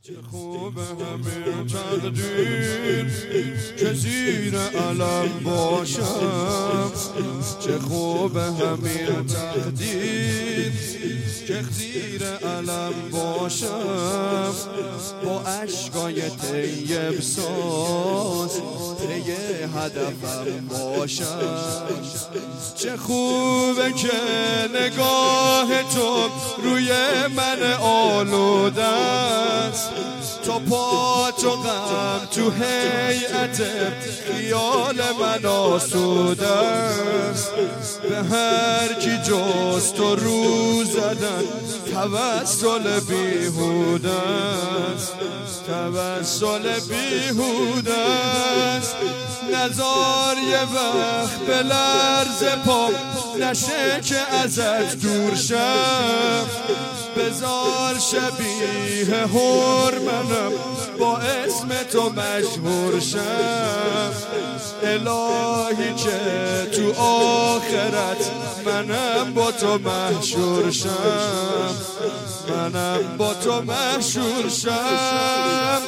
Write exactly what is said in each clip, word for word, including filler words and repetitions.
خوبه همین تقدیر که زیر علم باشم، چه خوبه همین تقدیر که زیر علم باشم، با عشقای طیب ساز طی هدفم باشم. چه خوبه که نگاه تو روی من آلوده است، تا پا تو غم تو هیئت خیال من آسوده است. به هر کی جز تو رو زدن توسل بیهوده است، توسل بیهوده است. نزار یه وقت به لرز پا نشه که ازت دور شم، بزار شبیه هرمنم با اسم تو مشهور شم. الهی که تو آخرت منم با تو محشور شم، منم با تو محشور شم.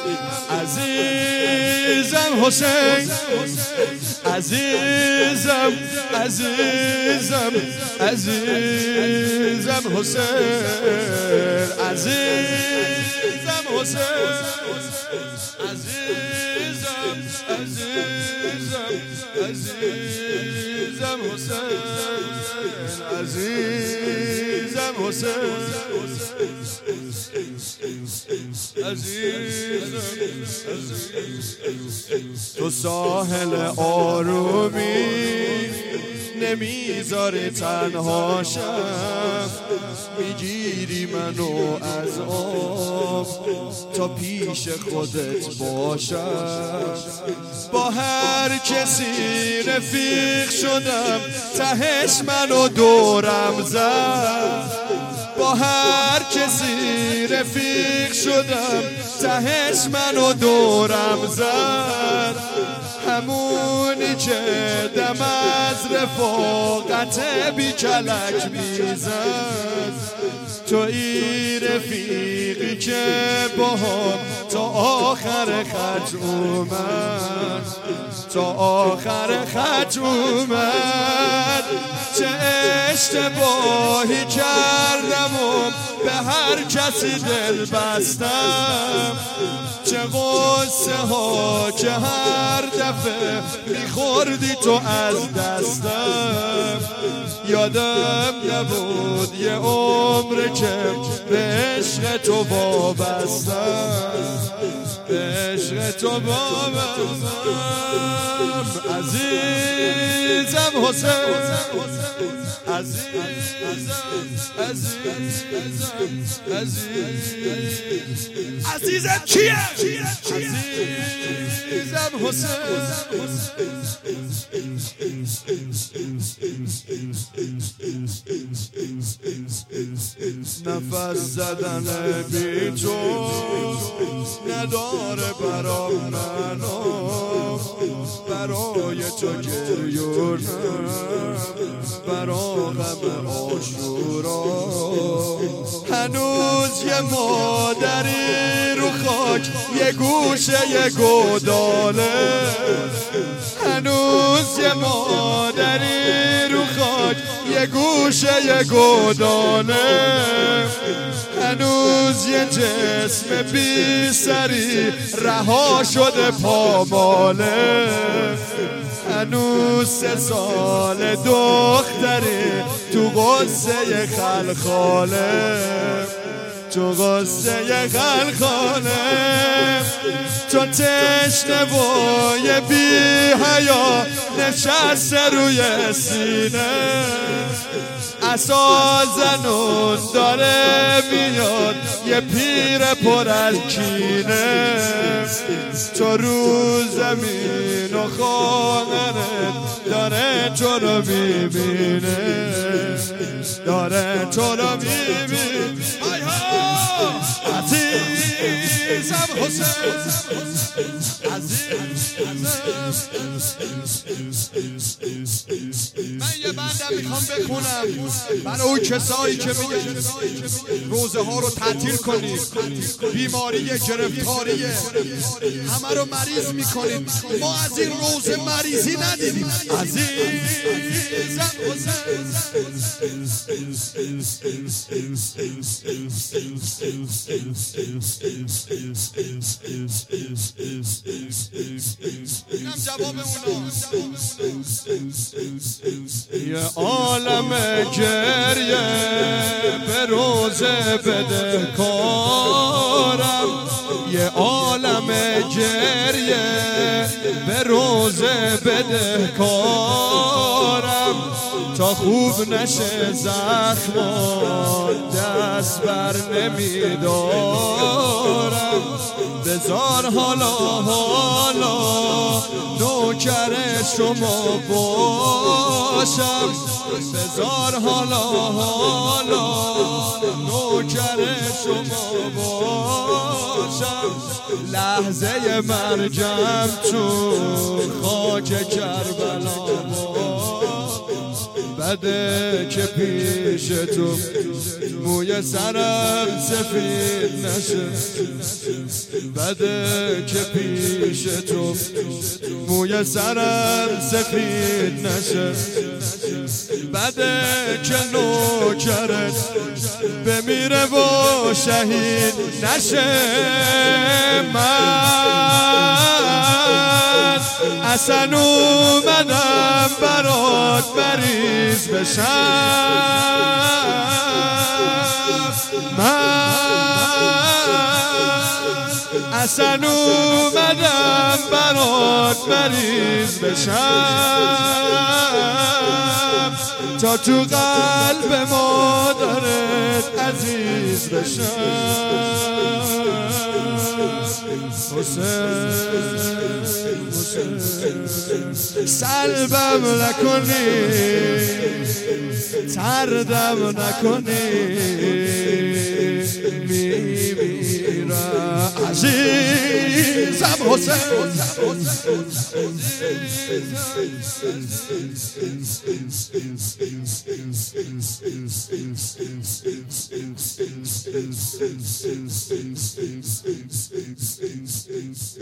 عزیزم حسین، عزیزم عزیزم عزیزم حسین، عزیزم حسین، عزیزم عزیزم عزیزم حسین، عزیزم حسین، عزیزم. تو ساحل آرومی نمیذاره تنها شم، میگیری منو از آب تا پیش خودت باشم. با هر کسی رفیق شدم تهش منو دورم زد، با هر کسی رفیق شدم تهش منو دورم زد. همونی که دم از رفاقت بی کلک میزد، تو ای رفیقی که با هم تا آخر خط اومد، تا آخر خط اومد. چه اشتباهی کردم و به هر کسی دل بستم، چه غصه ها که هر دفعه میخوردی تو از دستم. یادم نبود یه عمر که به عشق تو وابستم، به عشق تو وابستم. عزیزم حسین، عزیزم عزیزم عزیزم عزیزم کیه؟ عزیزم حسین، نفس زدن بی تو نداره برام منو، برای تو گریونم، برا غم عاشورا. هنوز یه مادری رو خاک یه گوشه یه گوداله، هنوز یه مادری رو خاک یه گوشه یه گوداله. هنوز یه جسم بی سری رها شده پاماله، هنوز سه سال دختری تو غصه خلخاله، تو غصه خلخاله. تو تشنه و یه بی حیا نشسته روی سینه، عصا زنون داره میاد یه پیر پر از کینه. تو رو زمین و خواهرت داره تو رو میبینه، داره تو رو میبینه. عزیزم حسین، عزیزم من یه بندم میخوام بخونم برای اون کسایی که میگن روزه ها رو تعطیل کنید، بیماری گرفتاری همه رو مریض میکنید. ما از این روزه مریضی ندیدیم عزیزم اینم جواب اونا. یه عالم گریه به روزه بده کارم، یه عالم گریه به روزه بده کارم، تا خوب نشه زخمان دست بر نمیدارم. بذار حالا حالا نوکر شما باشم، بذار حالا حالا نوکر شما باشم. لحظه مرگم چون خاک کربلا بده که پیش تو موی سرم سفید نشه، بده که پیش تو موی سرم سفید نشه، بده که نوکرت بمیره و شهید نشه. من اصلا اومدم برات مریض بشم، من اصلا اومدم برات مریض بشم، تا تو قلب مادرت عزیز بشم. حسین حسین سلبم نکنی، تردم نکنی، میمیرم عزیزم حسین. Thank you.